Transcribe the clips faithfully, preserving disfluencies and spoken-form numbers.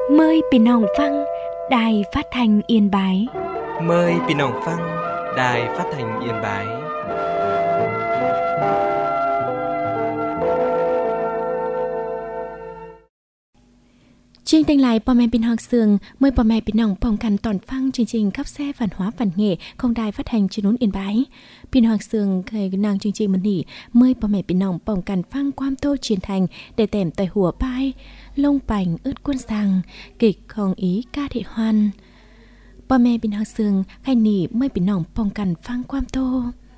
Mờiพี่น้องฟัง Đài Phát thanh Yên Bái. Mờiพี่น้องฟัง Đài Phát thanh Yên Bái. Chương trình lạiพ่อแม่พี่น้องเสืองเมื่อพ่อแม่พี่น้องพร้อมกันตอนฟังจริงๆครับแซ่văn hóa văn nghệ ของđài phát thanh truyền hình Yên Bái พี่น้องเสืองเคยนางจริงๆมื้อนี้เมื่อพ่อแม่พี่น้องพร้อมกันฟังความโตchiến thành để tèm tạiหัวป้ายลงปังอึดกวนสังกิจของอีกาเทฮอนพ่อแม่พี่น้องเสืองให้นี่เมื่อพี่น้องพร้อมกันฟังความโต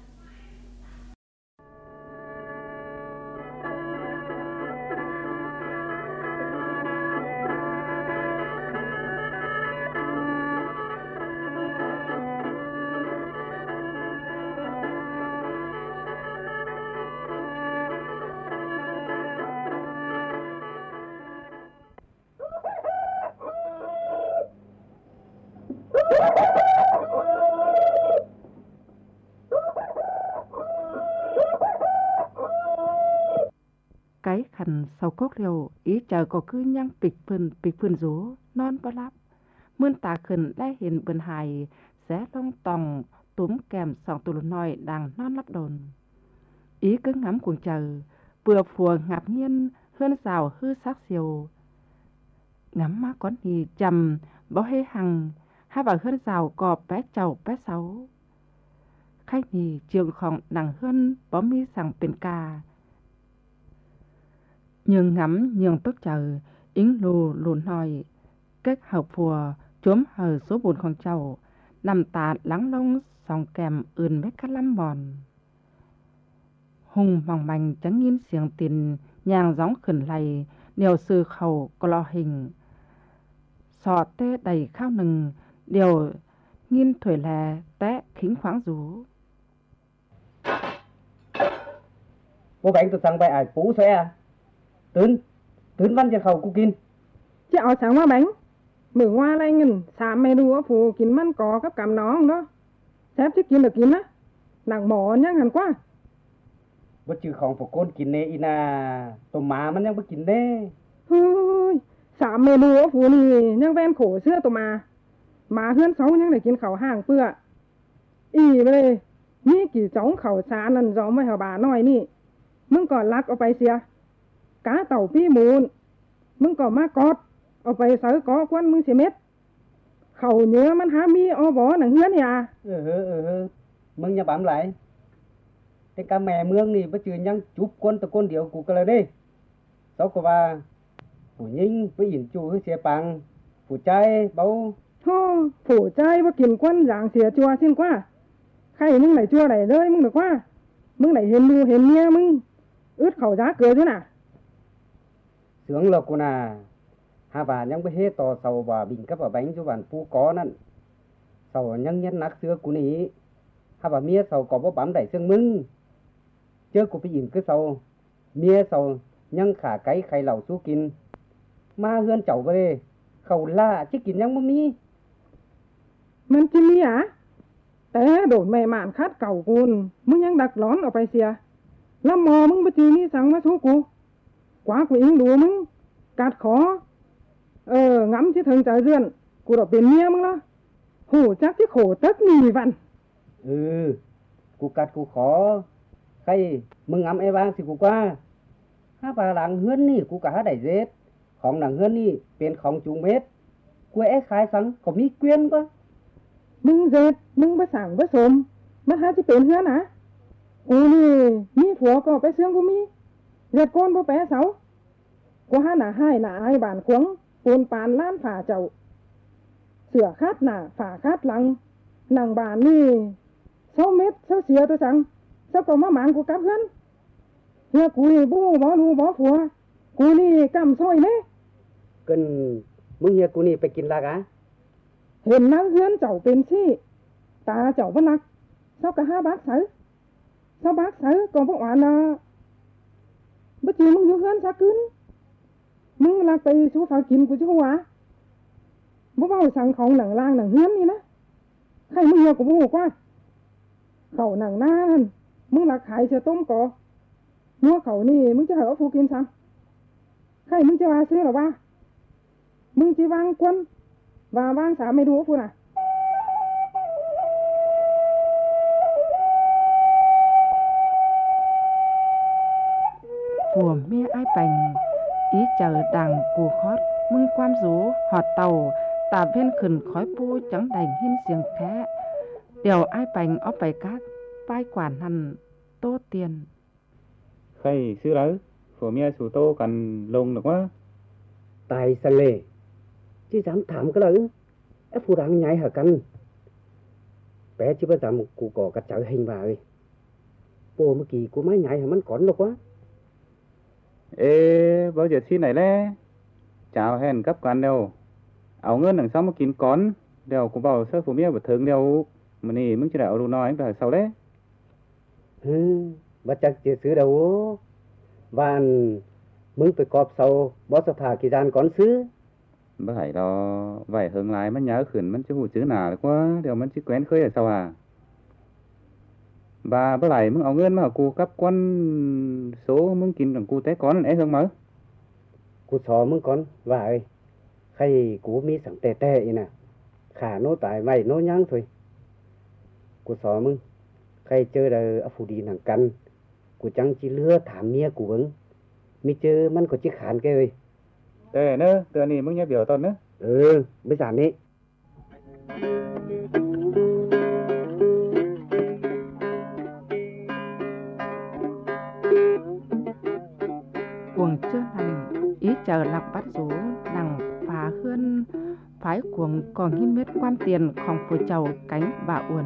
cái khăn sau cốt liều ý chờ có cứ nhang pịch phun pịch phun rú non bó lắp mươn tà khẩn đã hiện bần hài xé long tòng túm kèm sòng tù nòi đang non lắp đồn ý cứ ngắm cuồng chờ vừa phùa ngạc nhiên hơn rào hư sắc siêu ngắm má con hì chầm bó hê hằng hai bà hơn rào cò bé chầu bé sáu khách nhì chiều khỏng nàng hơn bó mi sằng bên ca nhường ngắm nhường tốt chờ yến lù lùn hỏi kết hợp phùa chốm hờ số bùn con trầu nằm tà lắng lông sòng kèm ươn mấy cắt lắm bòn hùng mỏng manh trắng nhìn xiềng tiền nhàng gióng khẩn lầy điều sư khẩu có lo hình sọ tê đầy khao nừng điều nhìn thổi lè té khính khoáng rú bố bánh tôi sang bài ải phú xe à Tướn, tướn văn cho khẩu cô kinh. Chị ở sáng mà bánh. Mửa hoa lại ngừng, xàm mẹ đùa phù kín măn có cấp cảm nó không đó. Xếp chứ kín được kín á. Nặng mỏ nhá hẳn quá. Bố chứ không phải con kín nê ina. Tổ má mà nhang bố kín nê. Hôi, xàm mẹ đùa phù nì nhang ven khổ xưa tổ má. Má hươn xấu nhang để kín khẩu hàng phưa. Ý bê đây, ní kỳ chống khẩu xa nần gió mới hả bà nói nì. Mưng còn lắc ở bay xìa. Cá tàu phi mụn,มึงก็มากอดเอาไปใส่กอควันมึงสิเม็ดเขาเนื้อมันหามีเอาบ่หนังเฮือนเนี่ยเออเออเออมึงอย่าบั๊มไหลแต่กะแม่เมืองนี่บ่จือยังจุบคนตะคนเดียวกูก็เลยเด้เซาก็ว่าผู้หญิงไปหญิงจูคือเสียปังผู้ใจเบาโธ่ผู้ใจบ่กินควันอย่างเสียจัวสิ้นกว่าใครมึงไหนจัวไหนเลยมึงนึกว่ามึงไหนเห็นดูเห็นเมียมึงอึดเข้าจ้าเกิดด้วยน่ะ sướng lộc cô nà hà bà nhang bê hê tò sầu bà bình cấp bà bánh cho bạn phu có năn sầu nhang nhét nát xưa cú ní hà bà mía sầu có bó bám đẩy xương mưng chớ cô bị ỉm cứ sầu mía sầu nhang khả cái khay lẩu su kín ma hươn chậu về khẩu la chứ kín nhang bó mi มันจิมีอ่ะแต่โดดแม่หมานคัดเก่ากูนมึงยังดักร้อนออกไปเสียแล้วมอมึงบ่จือนี่สั่งมาสู้กูกว่ากูอิงดูมึงกัดขอเอองั้มที่ถึงใจเรื่อนกูดอกเป็นเมียมึงละหูจักที่โขตึกนี่วันเออกูกัดกูขอใครมึงงั้มไอ้บ้างสิกูกว่าถ้าปลาหลังเฮือนนี่กูกะหาได้เจ็ดของหลังเฮือนนี่เป็นของจูงเม็ดกูไอ้ขายสังก็มีเกวียนก็มึงเจ็ดมึงบ่สั่งบ่สมมันหาสิเป็นเฮือนนะโอ้นี่มีผัวก็ไปเสื่องกูมีเจ็ดก้นบ่แปะเสากูหาหน้าให้หน้าไอ้บ้านขวงปูนปานล้านฝ่าเจ้าเสือคาดหน้าฝ่าคาดหลังนางบ้านนี่เซาเม็ดเซาเสียตัวสังเซาก็มาหมางกูกลับเฮือนเฮียกูนี่บ่บ่รู้บ่ผัวกูนี่กำซอยเด้กึ่นมึงเฮียกูนี่ไปกินลากะเห็นนางเฮือนเจ้าเป็นซี่ตาเจ้าบ่นักเซาก็หาบักใส่เซาบักใส่ก็บ่อ่านน่ะบ่จือมึงอยู่เฮือนซะกึนมึงลักไปสู้เขากินกูจะหัวบ่เว้าสั่งของหนังล่างหนังเฮือนนี่นะใครมึงเฮียกูบ่ฮู้กว่าเขาหนังหน้านั่นมึงลักขายเสือต้มก่อหัวเขานี่มึงจะให้เอาผู้กินซังใครมึงจะว่าซื้อหรอวะมึงจะวางกวนvà vang xả mày đũa phu nè phùa mía ai bành ý chờ đằng cù khót mưng quan rú họt tàu tà viên khẩn khói pu chẳng đành hiên giềng khẽ điều ai bành ó bày cát pai quản hẳn tô tiền khay xứ lỡ phùa mía sù tô cần lông được quá tài sang lề chứ dám thảm cái lỡ ép phụ đang nhảy hả căn bé chứ bây giờ một cụ cỏ cắt chở hình vào ơi bố mới kỳ của máy nhảy hả mắn còn đâu quá ê bao giờ xin này lẽ chào hẹn cấp quan đâu áo ngân đằng sau mà kín con đều cũng vào sơ phù mía bật thường đều mà nìมึงchỉ đạo đủ nói anh phải sau đấy ừ bắt chắc chỉ xứ đâu vàมึงไปกอบเสาบอสถากีดานก่อนซื้อ bác phải đó vài hướng láiมันnhớ khẩnมันchứ hủ chữ nào được quá đềuมันchỉ quen khơi ở sau à bà bác lạiมึงáo ngân mà cu cấp quan sốมึงkín đằng cu té con ấy hơn mới กูสอมึงก่อนว่าเอ้ยใครกูมีสังแต่แต่อีน่ะขาโน้ตายไว้โน้ยั้งthôiกูสอมึงใครเจอเด้ออฟูดีหนังกันกูจังจิเลือถามเมียกูเบิ่งมีเจอมันก็จิขานแกเอ้ย tệ nữa tựa nàyมึงnhớ biểu tao nữa เออไม่สานนี้ cuồng chưa nằm ý chờ lạc bắt rú nằng phá hơn phái cuồng còn hin mết quan tiềnของphù chầu cánh bà uồn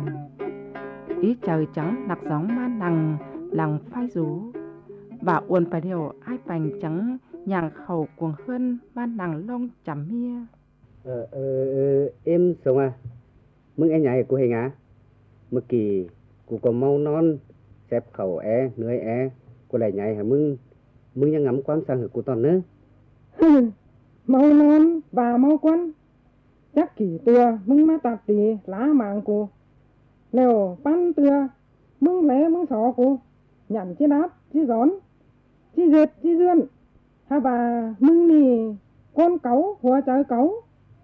ý chờ trắng nặc gióng ma nằng lằng phai rú bà uồn phải điều ai bành trắng nhàng khẩu cuồng hơn ma nằng lông chấm mía เออเออเออเอ็มส่งอ่ะมึงไอ้ใหญ่กูเห็นอ่ะเมื่อกี้กูก็เมานอนแสบเข่าแอเหนื่อยแอกูไหลใหญ่หามึงมึงยังงำความสั่งให้กูตอนเนื้อ mau non và mau quấn chắc kỳ tua mưng ma tạt tì lá mạng cô lèo pan tua mưng lé mưng sọ cô nhằn chi đáp chi gión chi dệt chi dươn ha bà mưng nì con cáu hoa trời cáu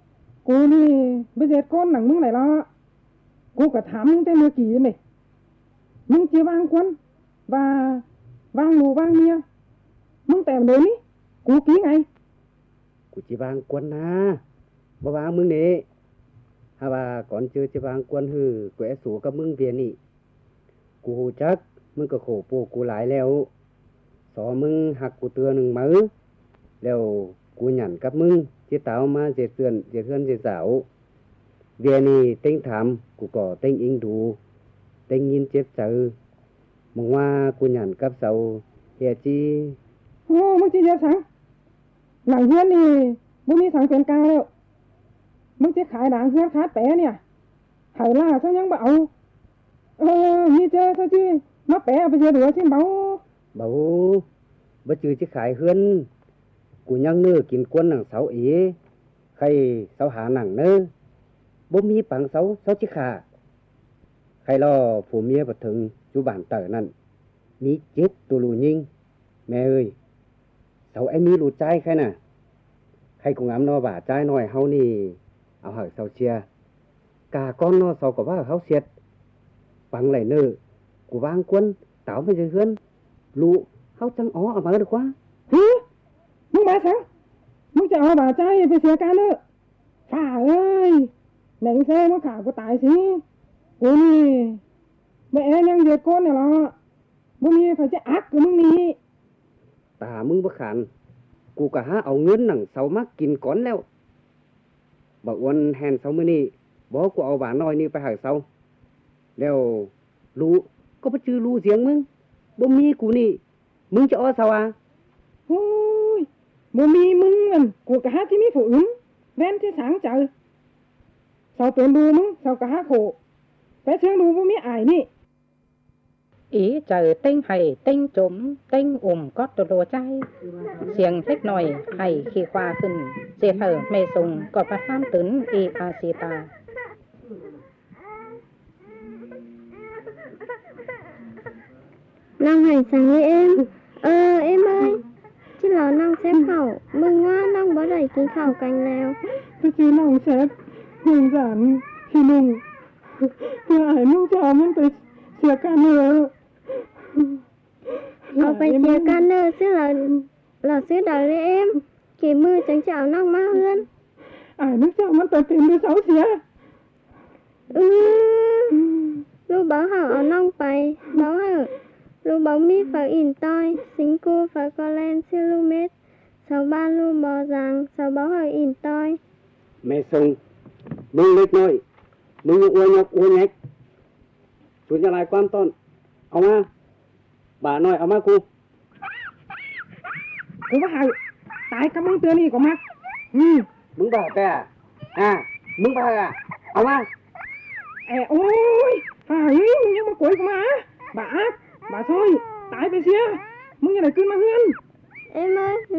cô nì bây giờ con nằng mưng này lo cô cả thám mưng tên mưa kỳ này mưng chia vang quấn và vang lù vang mía mưng tèm đến ý cô ký ngay กูจะวางกวนนะบ่วางมึงนี่ฮาว่าก่อนเจอจะวางกวนฮือกูแอสูกับมึงเวียนี่กูฮู้จักมึงก็โขโปกูหลายแล้วสอมึงหักกูเตือหนึ่งมื้อแล้วกูหยันกับมึงสิตาวมาเจเตือนเจเทือนเจสาวเวียนี่เต็งถามกูก็เต็งอิงดูเต็งยินเจ็บเจอมึงว่ากูหยันกับเสาเฮียจีโอ้มึงจีเดียวสังหนังเฮือนนี่มึงมีสังเป็นกลางแล้วมึงจะขายหนังเฮือนขาดแปะเนี่ยหายล่าเขายังเบาเออมีเจอเขาจีมาแปะไปเจอเหลือชิมเบาเบาบ่จือสิขายเฮือนกูยังเนื้อกินกวนหนังเสาเอใครเสาหาหนังเนื้อบ่มีปังเสาเสาสิขาใครรอผู้เมียบ่ถึงอยู่บ้านเตอนั่นมีเจ็ดตัวลูยิงแม่เอ้ยเสาไอ้มีลูกใจใครน่ะใครกูงามนอบ่าใจน้อยเฮานี่เอาหาเสาเชียกาก้อนนอเสาก็ว่าเฮาเสียดปังไหลเนื้อกูวางกวนเต๋าไม่ใช่เฮือนลูกเฮาจังอ๋อเอามาดีกว่าฮะมึงมาสังมึงจะเอาบาดใจไปเสียการเนอะฝ่าเอ้ยหนังเซ่มึงขากูตายสิกูนี่แม่ยังเดือดก้นเนี่ยหรอมึงมีไฟจะอักกับมึงนี่ตามึงบ่ขานกูก็หาเอาเงินหนังเสามากินก่อนแล้วบ่อ้วนแฮนเสามื้อนี้บ่กูเอาบาน้อยนี่ไปหาเสาแล้วรู้ก็บ่จื้อรู้เสียงมึงบ่มีกูนี่มึงจะเอาเสาอ่ะโอ้ยบ่มีมึงอันกูกะหาที่มีผู้อื่นแว่นที่สางเจอเสาเป็นดูมึงเสากะหาโขแต่เชิงดูบ่มีอายนี่ ý chờ tinh hay tinh trốn tinh ủng có đồ đồ chay xiềng hết nồi hay khi khoaขึ้นเสียเถอเมซุงก็ประทานตื่นอีอาซีตา Long Hải sáng với em. Ờ em ơi, chị ที่เรานั่งเซฟเขามึงว่านั่งบ่ได้กินข้าวกันแล้วไปซื้อน้องเซฟเงินสารพี่นุ่งเพื่อให้นุ่งจะเอามันไปเสียกันเนอเอาไปเสียกันเนอซื้อเราเราซื้อดาวเลยเอ็มกี่มือจังจะเอาน้องมาเฮือนอ่านึกจะเอามันไปเป็นด้วยเสาเสียอือลูกbảo họเอาน้องไปbảo họลูกbảo mi phải in toi sinh cô phải có lên siêu lu mét sau ba lu bò rằng sau bảo họ in toi แม่ส่งมึงเล็กน้อยมึงอวยยกอวยแยกสุดจะลายความต้นเอามาบ่าน้อยเอามากูกูว่าหายตายกับมึงเตือนนี่ก็มาอืมมึงบ่าแต่อ่ะมึงบ่าอ่ะเอามาเออโอ้ยหายมึงยังมาโกยกูมาบ่าบ่าซอยตายไปเสียมึงยังไงขึ้นมาเฮือนเอ็มเอ้ย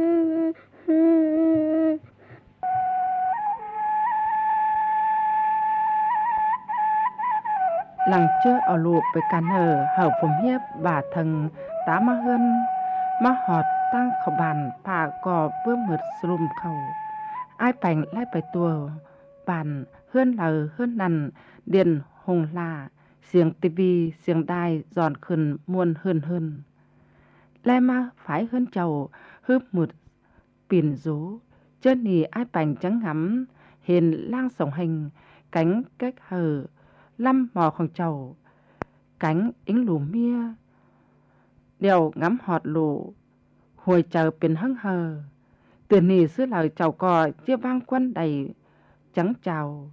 หลังเจอเอาลูกไปกันเออเห่าผมเฮียบบาดทึงตามมาเฮือนมาหอดตั้งเขาบานผ่าก่อเพื่อหมดสลุมเขาอ้ายแป่งไล่ไปตัวบานเฮือนเหลอเฮือนนันเด่นหงลาเสียงตีบีเสียงได้จอนขึ้นมวนเฮือนเฮือนและมาฝ่ายเฮือนเจ้าฮึบหมุดปิ่นรูเจ้าหนีอ้ายแป่งจังหำเห็นล่างสองhình cánh cách hờ lâm mòของเจ้า cánh ính lù mía đèo ngắm họt lù hồi chờเป็นhứng hờ từ nì xứ lời chào cò chia vang quân đầy trắng chào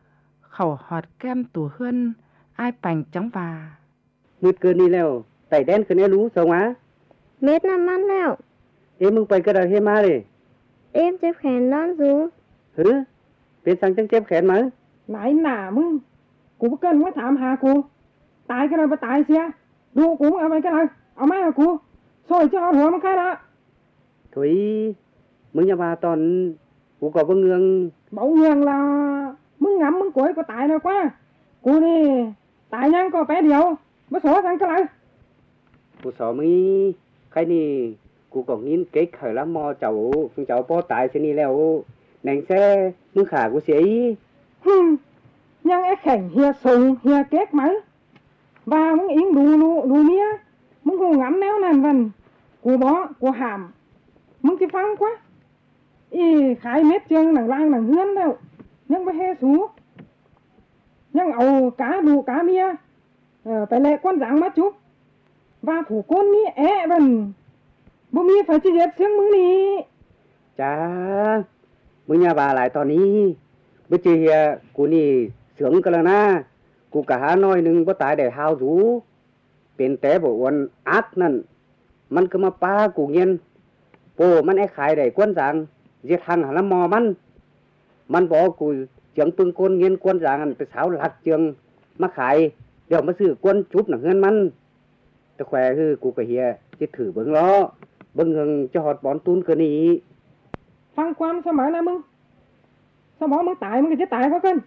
khẩu họt kem tủ hươn ai bành trắng và มืดเกินนี่แล้วไต่แดนคืนนี้รู้สวะเม็ดน้ำมันแล้วเอ็มมึงไปกระดาษเฮมาเลยเอ็มเจ็บแขนนอนสูหือเป็นสังจังเจ็บแขนมั้ยไหนหนามึงกูเกินว่าถามหากูตายก็เลยไปตายเสียดูกูเอาไปก็เลยเอาไม้มากูซอยจะเอาหัวมันแค่ละถุยมึงอย่ามาตอนกูก็บ่เงืองบ่เงืองล่ะมึงงำมึงโกยก็ตายแล้วกว่ากูนี่ตายยังก็แป๊เดียวบ่สอสังก็เลยกูสอมีใครนี่กูก็งิ้นเก๊กkhởiละมอเจ้ามึงเจ้าป้อตายซินี่แล้วแหน่งแซ่มึงขากูเสียอีฮึยังไอ้แข่งเฮียส่งเฮียเก๊กมั้ยว่ามึงอิงดูดูดูเมียมึงกูงำแนวนั้นวันกูบ่กูห้ามมึงสิฟังกว่าอีขายเม็ดเจียงหนังล่างหนังเฮือนแล้วยังบ่เฮสูยังเอากาดูกาเมียเออไปแลกก้นจางมาจุบว่าผู้คนนี้แอะบันบ่มีไฟสิเย็ดเสียงมึงนี่จ้ามึงอย่าว่าหลายตอนนี้บ่เจียกูนี่เสืองกันแล้วนะกูกะหาน้อยนึงบ่ตายได้หาวสูเป็นแต่บ่อ้วนอักนั่นมันก็มาปากูเงียนโปมันไอ้ขายได้กวนจางเฮ็ดทางหาละมอมันมันบอกกูเจียงปึงก้นเงียนกวนจางอันไปสาวหลักเจียงมาขายเดี๋ยวมาซื้อกวนจุบหนังเฮือนมันแต่แขวคือกูก็เฮียสิถือเบิ่งล้อเบิ่งเงิงจะฮอดบอนตูนคือนี้ฟังความเสมอนะมึงสมองมึงตายมึงก็จะตายเพราะกัน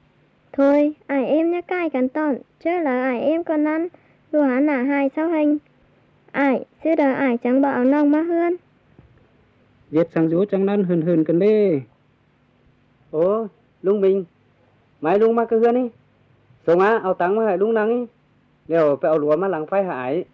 Thôi, ai em nhá cai cắn tọn, chứ là ai em con năn, lùa hắn là hai sao hình. Ai, chứ đời ai chẳng bảo nông má hươn. Viết sang rú chẳng năn hươn hươn cần đi. Ồ, lung mình, mày lung má cái hươn đi. Sống á, ao tăng mà hãy lung năng đi. Đều phải ao lúa má lắng phai hải.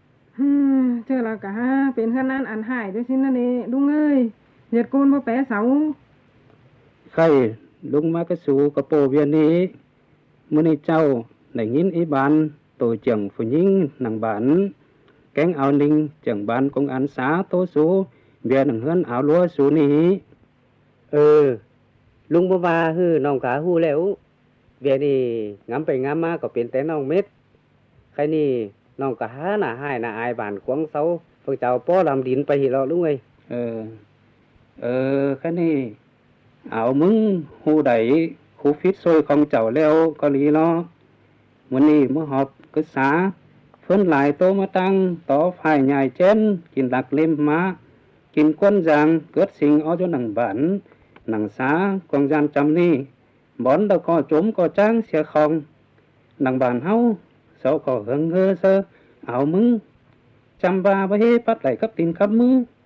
Chứ là cả bên hươn ăn ăn hải đấy xin nè, lung ơi. Diệt côn bó bé sáu. Khay, lung má cái số có bồ viên đi.มื่อนี้เจ้าได้ยินอีบานโตเจียงผู้หญิงหนังบานแกงเอานิงเจียงบานของอันสาโตสูเบียหนังเฮือนเอาลัวสูนี้เออลุงบ่ว่าฮือน้องกาฮู้แล้วเบียนี่งำไปงำมาก็เป็นแต่น้องเม็ดใครนี่น้องกะหาหน้าหายหน้าอายบ้านขวางเซาพวกเจ้าป้อลำดินไปหิเราลุงเอ้ยเออเออใครนี่เอามึงฮู้ได้ครูฟิตซอยของเจ้าแล้วก็ลีเนาะวันนี้มื้อหอบกึษาเพิ่นหลายโตมาตั้งต่อฝ่ายใหญ่เจนกินหลักเล่มมากินก้นจางเกิดสิ่งเอาจนหนังบันหนังสากองยานจำนี่บ่อนตะก็จมก็จ้างเสียของหนังบานเฮาเสาก็เฮิงเฮอเซอเอามึงจำบาบ่เฮปัดไหลกับตีนกับมือ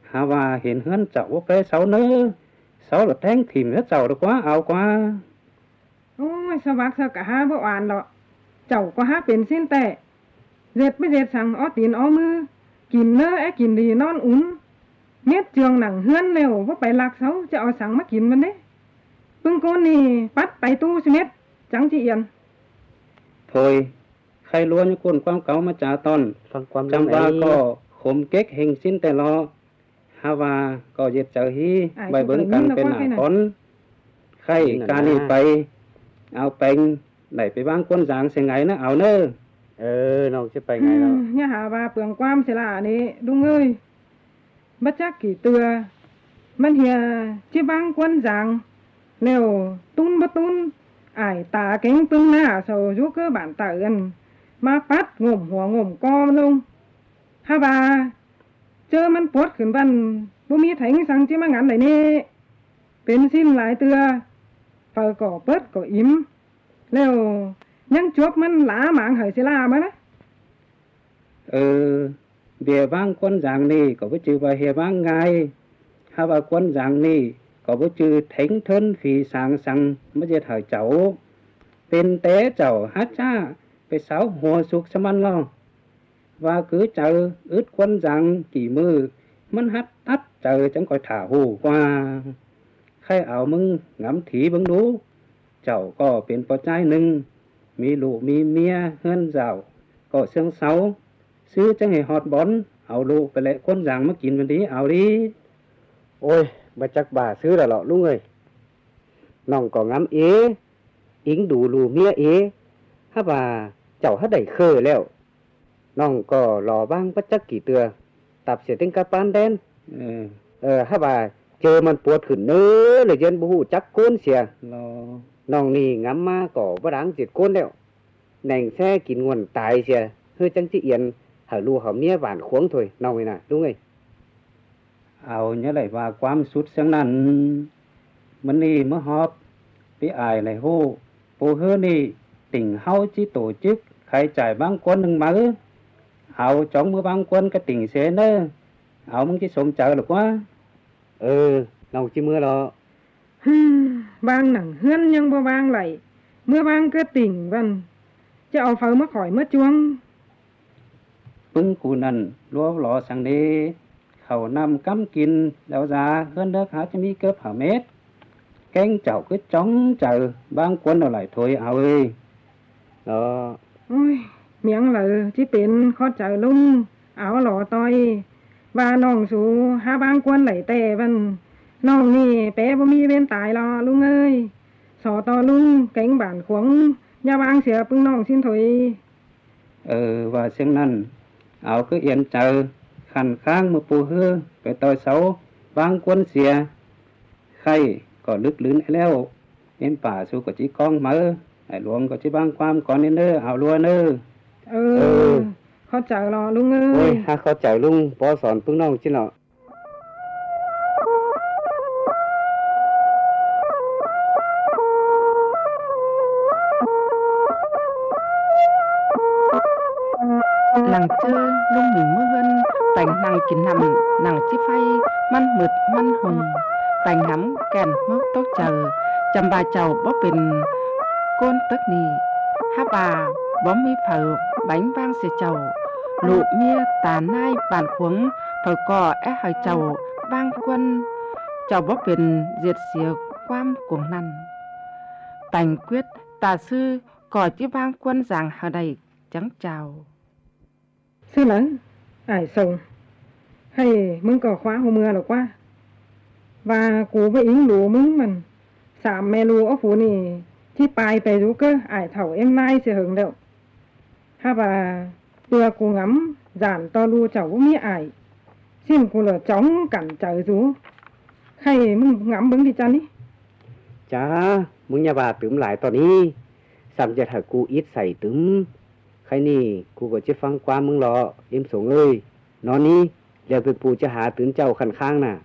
หาว่าเห็นเฮือนเจ้าว่าไปเสาเนื้อเสาละแทงถิ่มแล้วเจ้าđược quáเอากว่าโอ้ยสวักสกะหาบ่อ่านดอกเจ้าก็หาเป็นสิ้นแต่เจ็ดไม่เจ็ดสั่งอ้อตีนอ้อมือกินเนื้อแอกินดีนอนอุ่นเม็ดเจืองหนังเฮือนเร็วว่าไปลักเสาจะเอาสั่งมากินมันเด้ปึ้งโกนนี่ปัดไปตู้สิเม็ดจังจีเอียนโถยใครล้วนอยู่คนความเก่ามาจ่าตอนฟังความจำว่าก็ขมเก๊กเฮงสิ้นแต่รอฮาว่าก็เย็ดเจอฮีใบเบิ้งกันเป็นหนาคนใครการนี่ไปเอาแปงไหนไปบ้างคนจางเสียไงนะเอาเนอเออน้องจะไปไงแล้วเนี่ยหาว่าเปลืองความเสียละนี่ดุงเอ้ยบัดจักกี่ตัวมันเหียที่บ้างคนจางเร็วตุ้นบ่ตุ้นไอ้ตาเก่งตึงหน้าโซยุเกอบ้านตาเอิ้นมาปัดงมหัวงมกอมันลงฮาว่าเจอมันปวดขึ้นบันบ่มีไถงสังจิมางันได้นี่เป็นสิ้นหลายเตือเปิดก่อเปิดก่ออิ่มแล้วยังจวบมันหลาหมางเหยสิลามานะเออเบียบ้างคนอย่างนี้ก็บ่จือว่าเฮียบ้างไงฮาว่าคนอย่างนี้ก็บ่จือเถงเทินฝีสางสังบ่จะถ่ายเจ้าเป็นเต๋เจ้าฮัดจ้าไปสาวหัวสุกสมันลอว่าcứ chờ ướt quân rằng kỳ mưaมันฮัดทัดเจอจังคอยถ่าหูกว่าใครเอามึงงำถีบังดูเจ้าก็เป็นปอใจหนึ่งมีลูกมีเมียเฮือนเจ้าก็เสื่องเสาซื้อจังให้ฮอดบอนเอาลูกไปแลกคนอย่างมากินวันนี้เอาดิโอ้ยมาจักบ่าซื้อแล้วหรอลุงเอ้ยน้องก็งำเออิงดูลูเมียเอถ้าว่าเจ้าฮัดได้เคยแล้วน้องก็รอบ้างปัจจักกี่เตือตับเสียติงกาปานแดนเออเออถ้าว่าเจอมันปวดขึ้นเนื้อเลยเย็นบูจักโกนเสียรอน้องนี่งำมาก็บ่ดังจิตโกนแล้วแหน่งแท้กินงวนตายเสียเฮ้ยจังจิเอียนหาลูกหาเมียหวานขวงถอยน้องนี่น่ะลุงเอ้ยเอาเนี่ยไหลว่าความสุดเสียงนั้นมันนี่เมื่อฮอบไปอายไหลโหปูเฮือนี่ติ่งเฮาจิโตจึกใครจ่ายบางคนหนึ่งมาเอาจ้องมือบางคนก็ติ่งเสนเนอเอามึงจะสมเจอหรือวะเออน้องจิมือรอบางหนังเฮือนยังบ่บางไหลเมื่อบางก็ติ่งวันจะเอาเฝ้ามาข่อยเมื่อจวงปึ้งกูนั่นรัวหล่อสังเดเขานำกำกินแล้วจะเฮือนเด้อขาจะมีเกือบหาเม็ดแกงเจ้าก็จ้องเจอบางคนเอาไหลถอยเอาเอ้ยเออโอ้ยเมียงเลยที่เป็นข้อใจลุงเอาหล่อต่อยว่าน้องสูหาบางกวนไหลแต่วันน้องนี่แปะบ่มีเว้นตายรอลุงเอ้ยสอต่อลุงแกงบ้านขวงอย่าบางเสียปึ้งน้องสิ้นถอยเออว่าเสียงนั้นเอาก็เอียนเจอขันข้างมาปูเฮือไปต่อยเสาบางกวนเสียใครก็ลึกลื้นแล้วเอ็นป่าสู้กับจีกองมาไอ้หลวงก็จีบางความก่อนนี่เน้อเอาลัวเน้อเออเข้าใจรอลุงเอ้ยโอ้ยถ้าเข้าใจลุงพอสอนพึ่งน้องจิเนาะหลังเจอลุงหมีเมื่อเฮินแต่งนางกินนำนางที่ไฟมันมืดมันหงแต่งน้ำแก่นมอกตกเจอจำบาเจ้าบ่เป็นก้นตึกนี่ฮาบาบ่มีเผาบánh vangเสียเจ้าลูกเมียตาหน้าบานขวงเผาก่อแอหอยเจ้าบางควนเจ้าบ่เป็นเจียดเสียความกวงนั้นแต่งquyếtตาซื่อก่อที่บางควนสั่งหาใดจังเจ้าซื่อหลังอ้ายส่งให้มึงก็คว้าหัวเมือหรอกว่าว่ากูไปอิงหลูมึงมันสามแม่ลูเอาผู้นี่ที่ปลายไปรู้ก็อ้ายเฒ่าเอ็มนายเสียหึงแล้วถ้าว่าเตือกูงำจานต่อรูเจ้าบ่มีอ้ายสิ้นกูเหลือจ้องกันใจสูให้มึงงำเบิ่งดิจ้านี่จ้ามึงอย่าว่าตึมหลายตอนนี้สามจะถ้ากูอิดใส่ตึมใครนี่กูก็จะฟังความมึงรอเอ็มสงเอ้ยนอนนี้อย่าไปปูจะหาตื่นเจ้าคันข้างน่ะ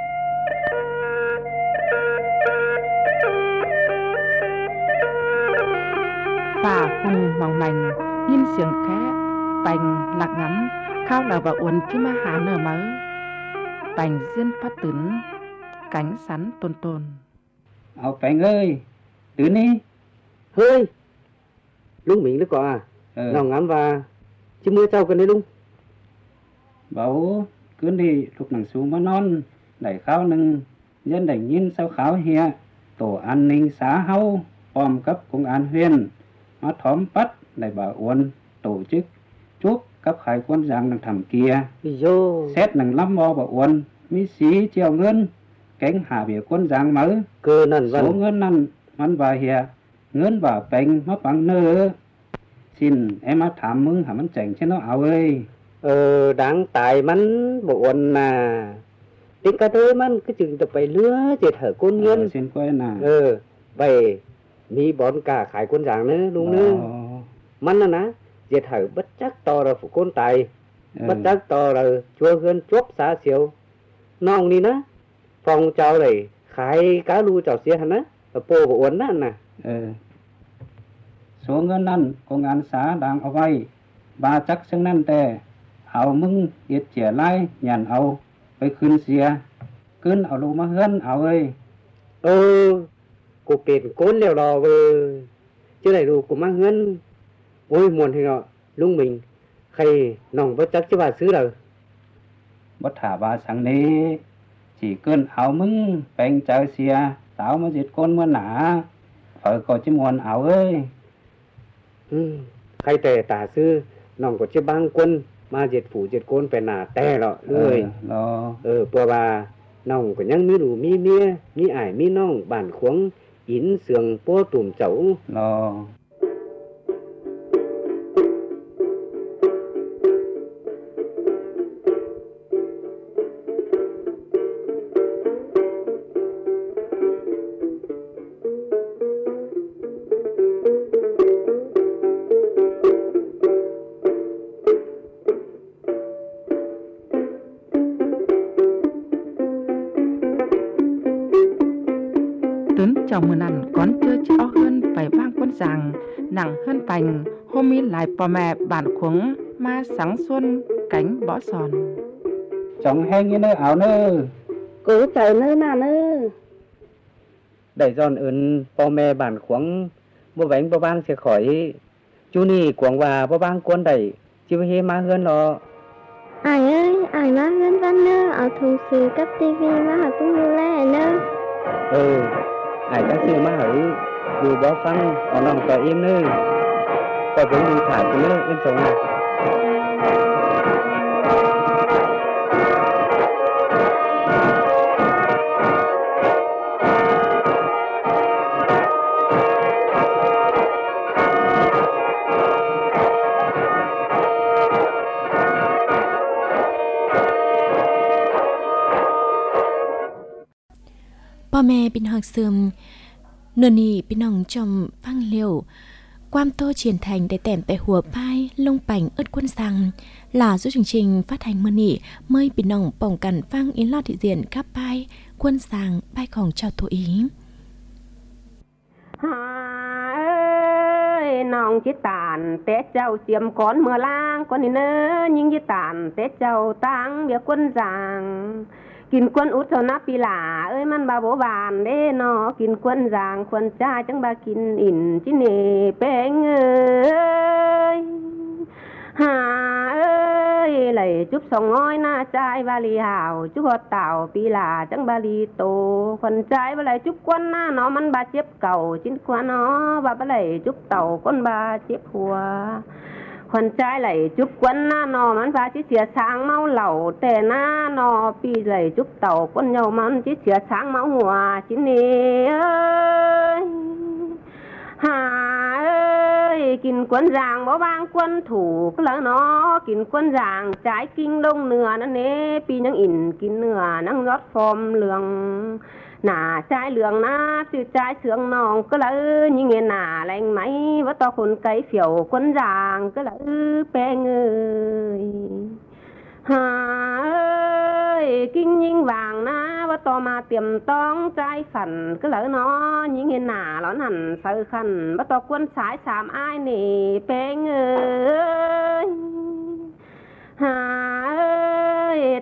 ฝ่าคุงมองมันยินเสียงแค่แต่งหลักงำเข้าเหล่าบ่าอ้วนที่มาหาเนื้อมือ bành diên phát tấn cánh sắn tôn tôn. Áo bánh ơi, tứ ní. Hơi, lúc mình nó có à, ừ. Nào ngắm và chứ mưa trao cái đấy luôn. Bảo cứ đi lúc nằng xuống mà non, đẩy kháo nâng, dân đẩy nhìn sao kháo hìa, tổ an ninh xã hâu, bòm cấp công an huyền, nó thóm bắt, đẩy bảo uốn, tổ chức, chúc cấp khải quân giang nằng thầm kia, xét nằng lắm mò bảo uốn, mỹ xí treo ngân, cánh hạ bìa quân giang mới, cơ nần số ngân năn, văn bà hìa, ngân bà bánh mất bằng nơ. Xin em á thảm mừng hả mắn chảnh chứ nó ảo ơi. Ờ, đáng tài mắn bộ ổn mà. Tính cả thế mắn cái chừng tập bày lứa chết hở côn nghiên. Ờ, xin quên à. Ờ, bày mi bón cả khải quân giảng nữa, đúng nữa. Mắn là ná, chết hở bất chắc to là phụ côn tài. Ừ. Bất chắc to là chua gân chốt xa xíu. Nông đi ná, phòng cháu này khải cá lưu cháu xía hả ná. Ở bồ bộ ổn ná nè. Ừ. Số ngân ăn công an xã đang ở vay ba chắc xưng năn tè áo mưng yết trẻ lai nhàn áo với khuyên xìa cơn áo lù mà hơn áo ơi. Ừ, cô kền cốn lèo đò về chứ này đủ của mang hơn. Ôi muộn thì nọ lúc mình khay nòng bất chắc chứ bà xứ đâu bất thả ba sáng đi chỉ cơn áo mưng bánh trái xìa táo mà giết con mưa nã phải có chứ muộn áo ơi. Ừ, khay tè tả sư nòng có chứ bang quân mà diệt phủ diệt côn phải nà tè lọ người ờ ờ bùa bà nòng có nhăng mi đủ mi mía mi ải mi nong bản khuống ín sườn po tùm chậu lò. Chồng mưa nằn còn chưa cho hơn phải vang quân giàng nặng hơn bành hôm mi lại bò mẹ bản khuống ma sáng xuân cánh bỏ sòn chồng hay như nơi áo nơ cứ trời nơi nào nơ đẩy giòn ơn bò mẹ bản khuống bố bánh bố bang sẽ khỏi chú nì quảng và bố bang quân đẩy chứ hê ma hơn lo ai ơi ai ma hơn văn nơ ở thùng sư cấp tivi mà hả cũng như lẽ nơ ừ ai các sư má hỡi dù bó phăng ở lòng cờ im nơi có vấn đi thả của nơi yên sống này พ่อแม่เป็นหอกเสื่อมเนินนี่เป็นน้องจอมฟังเร็วความโตเฉียนthànhได้แต่มแต่หัวป้ายลงป่งอึดquânสั่งหล่าสู้จริงๆphát hànhมื่อนี่เมื่อเป็นน้องป้องกันฟังอินลอดที่เรียนกับป้ายquânสั่งป้ายของเจ้าตัวอีหาเอ้ยน้องจิตานเตะเจ้าเสียมก้อนเมื่อล้างก้อนนี่เน้อยิงจิตานเตะเจ้าตังเบียquânสั่งกินควนอุดเท่านับปีหลาเอ้ยมันบาโบบานเด้นอกินควนจางควนจ้าจังบากินอินจิเนเป้งเอ้ยหาเอ้ยไหลจุบสองง้อยหน้าใจบาลีหาวจุบหัวเต่าปีหลาจังบาลีโตควนใจบาไหลจุบควนหน้าเนาะมันบาเจ็บเก่าจิ้นควนเนาะบาบาไหลจุบเต่าก้นบาเจ็บหัวคนใจไหลจุบกวนหน้านอมันพาจิเสียช้างเมาเหล่าแต่หน้านอปีไหลจุบเต่าก้นเยามันจิเสียช้างเมาหัวจินนี่เอ้ยหาเอ้ยกินกวนรางบ่บางกวนถูกแล้วเนาะกินกวนรางจ่ายกิ้งลงเนื้อนั่นเน่ปีนังอินกินเนื้อนังรสฟอมเหลืองหน้าใจเหลืองหน้าจืดใจเสืองนองก็ละยิ่งเงินหน้าแรงไหมว่าต่อคนไก่เขียวคนจางก็ละแป้งเอ้ยหาเอ้ยกิ้งยิ่งวางนะว่าต่อมาเตรียมต้องใจฝันก็ละเนาะยิ่งเงินหน้าหล้อนหันเสือขันว่าต่อควนสายสามอ้ายนี่แป้งเอ้ยหาเอ้ยตาย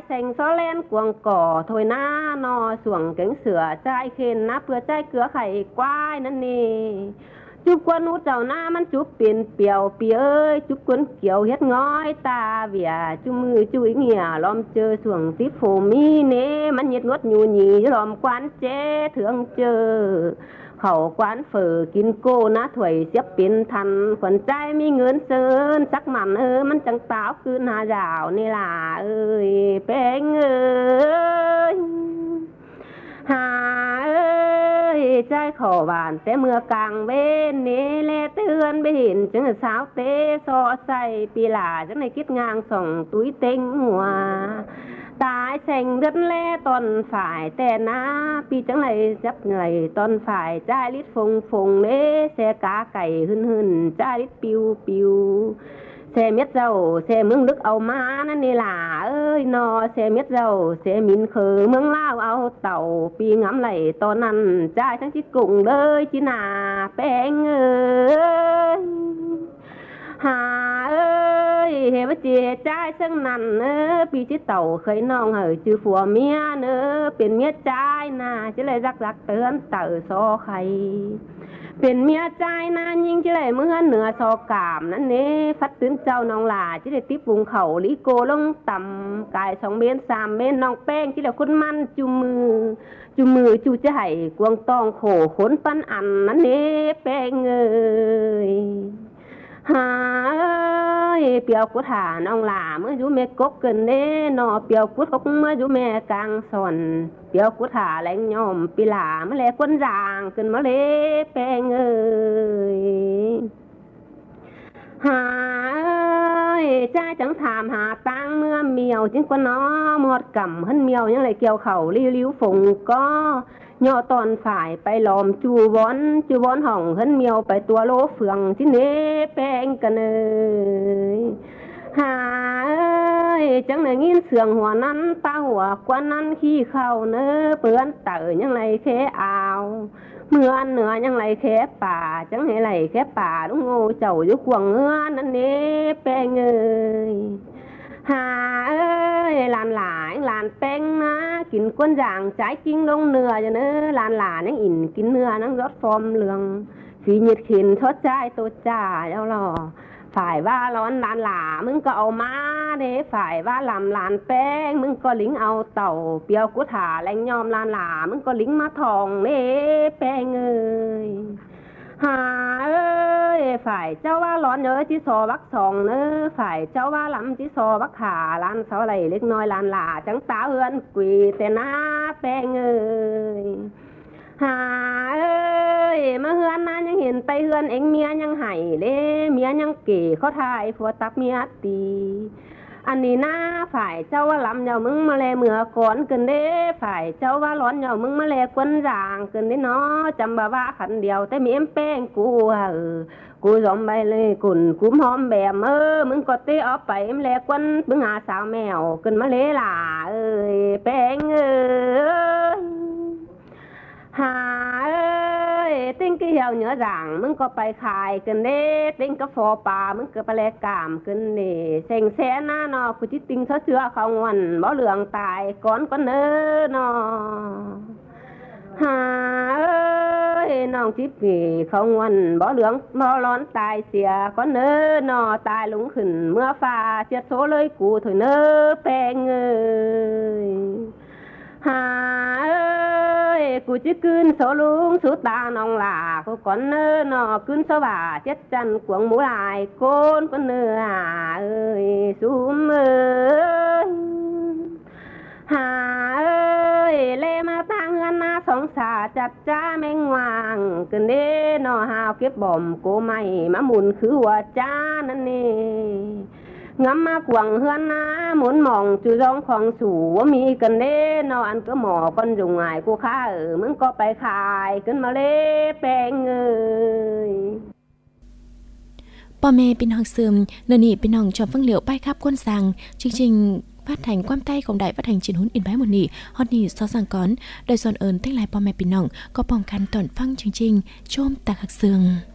เซ็งซ้อเล่นกวงก่อถอยหน้านอสวงเก๋งเสือใจเข็นนะเพื่อใจเกลือไข่ควายนั่นนี่จุบกวนนูเจ้าหน้ามันจุบเปลี่ยนเปียวเปียเอ้ยจุบกวนเกี่ยวเฮ็ดง้อยตาเบียจุมือจุยเหี่ยล้อมเจอสวงสิโฟมีเนมันเย็ดงดอยู่หนีล้อมกวนเจเถืองเจอเขากวนเฝอกินโกนะถวยเสียบเป็นทันขวัญใจมีเงินเซินสักมันเออมันจังเปล่าคืนหาดาวนี่ล่ะเอ้ยเป้งเอ้ยหาเอ้ยใจขอหวานแต่เมื่อกลางเว้นนี่แลเตือนไปเห็นจังสาวเตซอใส่ปีหลาจังในคิดงางส่องตุ้ยเต็งหัวตายแสงเดือนแลตอนฝ่ายแต่นาปีจังไรจับไรตอนฝ่ายใจลิดฟงฟงเล่แสกาไก่หึนหึนใจลิดปิวปิวแสเม็ดเจ้าแสเมืองลึกเอามานั่นนี่ล่ะเอ้ยนอแสเม็ดเจ้าแสมินเคอเมืองลาวเอาเต่าปีงามไหลตอนนั้นใจทั้งจิตกุ้งเลยจินาแป้งเอ้ยหาเอ้ยเฮวเจียใจซึ่งนั่นเออปีจิตเต่าเคยน้องเหยจือผัวเมียเนอเป็นเมียใจน่ะจะเลยรักรักเตือนเต่าซอใครเป็นเมียใจนานยิ่งจะเลยเมื่อเหนือซอกามนั่นเน่ฟัดตื้นเจ้าน้องหลาจะได้ติปุงเขาลิโกลงต่ำกายสองเมตรสามเมตรน้องแป้งจะได้คุณมันจุมือจุมือจูจะให้กวงตองโขขนปันอันนั่นเน่แป้งเอ้ยหาเปียวกุดหาน้องหลาเมื่ออยู่แม่กกเกินเน่นอเปียวกุดกเมื่ออยู่แม่กลางสอนเปียวกุดหาแหลงยอมปีหลาเมื่อแลก้นจางเกินมาเล่แป้งเอ้ยหาใจจังถามหาตังเมื่อเมียวจึงกว่าน้อหมดกำหันเมียวยังไรเกี่ยวเข่าลิ้วลิ้วฝงก็ย่อตอนฝ่ายไปล้อมจูวอนจูวอนห่องเฮินเมียวไปตัวโลเฟืองที่เนแป้งกันเอ้ยหาเอ้ยจังไหนงินเสืองหัวนั้นตาหัวกว่านั้นขี้เข้าเนื้อเปื้อนเต๋อยังไรแค่เอาเมื่อเหนือยังไรแค่ป่าจังไหนไรแค่ป่าลุงโง่เจ้าอยู่ขวงเงือนั่นเนแป้งเอ้ยหาเอ้ยลานหลายลานแป้งนะกินก้นอย่างใจจริงลงเนื้ออย่างเนื้อลานหลานั่งอิ่นกินเนื้อนั่งรสฟอมเหลืองฝีหยิดขินทดใจตัวจ่าเจ้าหล่อฝ่ายว่าร้อนลานหลามึงก็เอามาเด้ฝ่ายว่าลำลานแป้งมึงก็ลิงเอาเต่าเปียวกุถาแรงยอมลานหลามึงก็ลิงมาทองเด้แป้งเอ้ยหาเอ้ยฝ่ายเจ้าว่าร้อนเยอะที่ซอวักสองเนอฝ่ายเจ้าว่าลำที่ซอวักขาลานเสาไหลเล็กน้อยลานหลาจังตาเฮือนกุยแต่หน้าแป้งเอ้ยหาเอ้ยมาเฮือนนั้นยังเห็นไปเฮือนเอ็งเมียยังไห้เล่เมียยังเก๋เขาทายผัวตักเมียตีอันนี้หน้าฝ่ายเจ้าว่าลำเจ้ามึงมาแลเมื่อก่อนเกินเด้ฝ่ายเจ้าว่าร้อนเจ้ามึงมาแลกวนจางเกินเด้เนาะจำบ่าว่าขันเดียวแต่เมียมแป้งกูเออกูยอมไปเลยกุ่นกูหอมแบบเออมึงก็เตะออกไปมแลกวนมึงหาสาวแมวเกินมาเลล่ะเอ้ยแป้งเอ้ยหาเอ้ยติ้งกี่เหี่ยวเหนือด่างมึงก็ไปขายกันเด้ติ้งก็ฟอปลามึงก็ไปแลกกามกันเด้เซ็งแสนหน้านอกูจิติ้งเชื้อเขางวนบ่เหลืองตายก้อนก้อนเนื้อนอหาเอ้ยน้องจิบกี่เขางวนบ่เหลืองบ่ร้อนตายเสียก้อนเนื้อนอตายลุงขึ้นเมื่อฟ้าเสียโซเลยกูถอยเนื้อแป้งเอ้ยหาเอ้ยกูจะขึ้นโซลุงสุตาน้องหลากูก่อนเนื้อนอขึ้นสว่าเจ็ดจันกวงหมูลายโกนก้อนเนื้อเอ้ยสูมเอ้ยหาเอ้ยเลมาตั้งเงินนาสองสาจัดจ้าแมงวางกันเด้นอหาวเก็บบ่อมโกไม่มาหมุนคือหัวจ้านั่นนี่งำมาขวางเฮือนนาหมุนมองจูร้องของสู่ว่ามีกันเด้นอนก็หมอกันยุงไงกูข้าเออมึงก็ไปขายกันมาเล่แป้งเอ้ยพ่อแม่เป็นห้องซึมเนนี่เป็นน้องชอบฟังเหลียวไปครับก้นสั่งจริงๆphát hànhความใต้ของđại phát hành chiến huấn in bái một nỉ hot nỉ so sang cón đời son ơn tách lạiพ่อแม่พี่น้องก็ป้องกันตอนฟังจริงๆชมตาหักเสือง